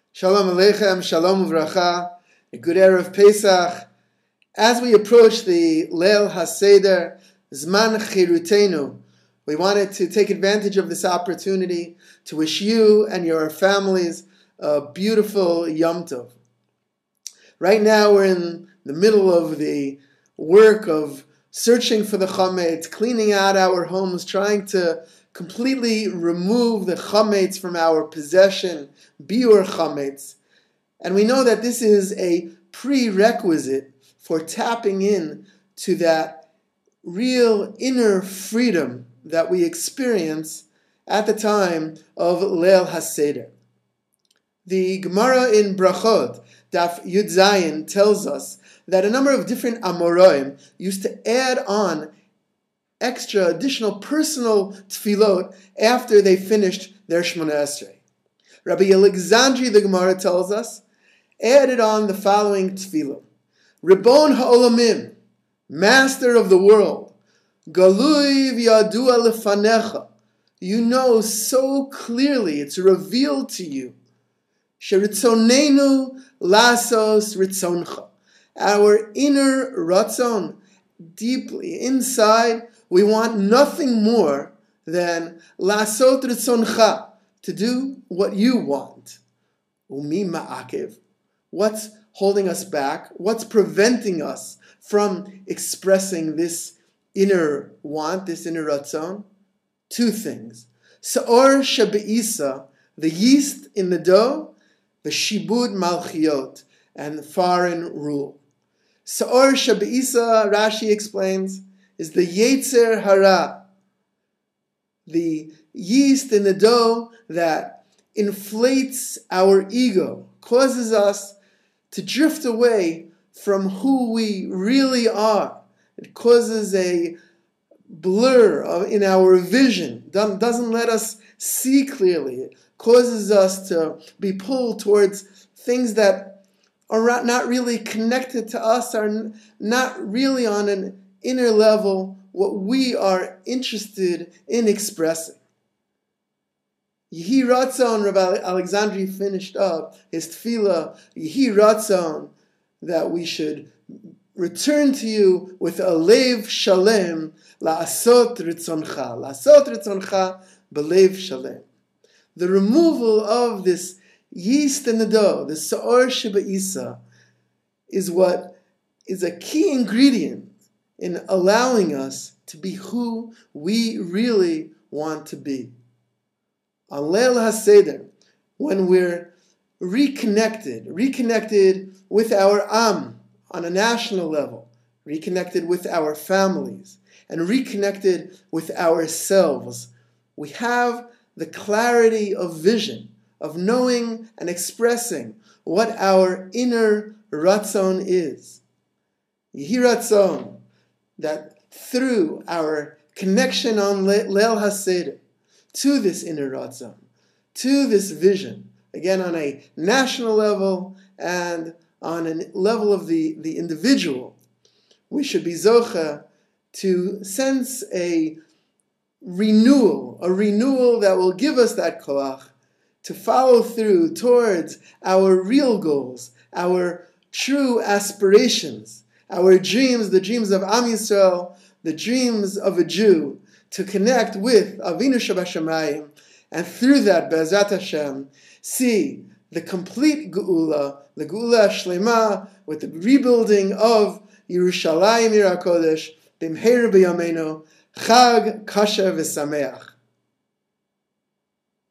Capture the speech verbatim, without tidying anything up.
Shalom Aleichem, Shalom Uvracha, a good Erev Pesach. As we approach the Leil HaSeder, Zman Chirutenu, we wanted to take advantage of this opportunity to wish you and your families a beautiful Yom Tov. Right now we're in the middle of the work of searching for the Chametz, cleaning out our homes, trying to completely remove the Chametz from our possession, Biur Chametz. And we know that this is a prerequisite for tapping in to that real inner freedom that we experience at the time of Leil HaSeder. The Gemara in Brachot, Daf Yud Zayin, tells us that a number of different Amoraim used to add on extra, additional personal tefillot after they finished their Shemona Esrei. Rabbi Alexandri, the Gemara tells us, added on the following tefillah: Ribbon ha'olamim, Master of the world, Galui v'yadua lefanecha, you know so clearly, it's revealed to you, Sheritzonenu lasos ritzoncha, our inner ratzon, deeply inside, we want nothing more than lasot ritzoncha, to do what you want. Umi ma'akev, what's holding us back? What's preventing us from expressing this inner want, this inner ratzon? Two things. Sa'or shebe'isa, the yeast in the dough, the shibud malchiot, and foreign rule. Sa'or shebe'isa, Rashi explains, is the yetzer hara, the yeast in the dough that inflates our ego, causes us to drift away from who we really are. It causes a blur in our vision, doesn't let us see clearly. It causes us to be pulled towards things that are not really connected to us, are not really on an inner level what we are interested in expressing. Yehi Ratzon, Rabbi Alexandri finished up his tefillah, Yehi Ratzon, that we should return to you with a lev shalem, la'asot ritzoncha, la'asot ritzoncha belev shalem. The removal of this yeast in the dough, the sa'or sheba'isa, is what is a key ingredient in allowing us to be who we really want to be. On Leil HaSeder, when we're reconnected, reconnected with our Am on a national level, reconnected with our families, and reconnected with ourselves, we have the clarity of vision, of knowing and expressing what our inner Ratzon is. Yehi Ratzon, that through our connection on Leil HaSeder to this inner Ratzon, to this vision, again on a national level and on a level of the, the individual, we should be zocha to sense a renewal, a renewal that will give us that koach to follow through towards our real goals, our true aspirations, our dreams, the dreams of Am Yisrael, the dreams of a Jew, to connect with Avinu Shabashamayim, and through that, Be'ezrat Hashem, see the complete Geula, the Geula Shlema, with the rebuilding of Yerushalayim Yir HaKodesh, B'mheir B'yameinu, Chag Kasher V'Sameach.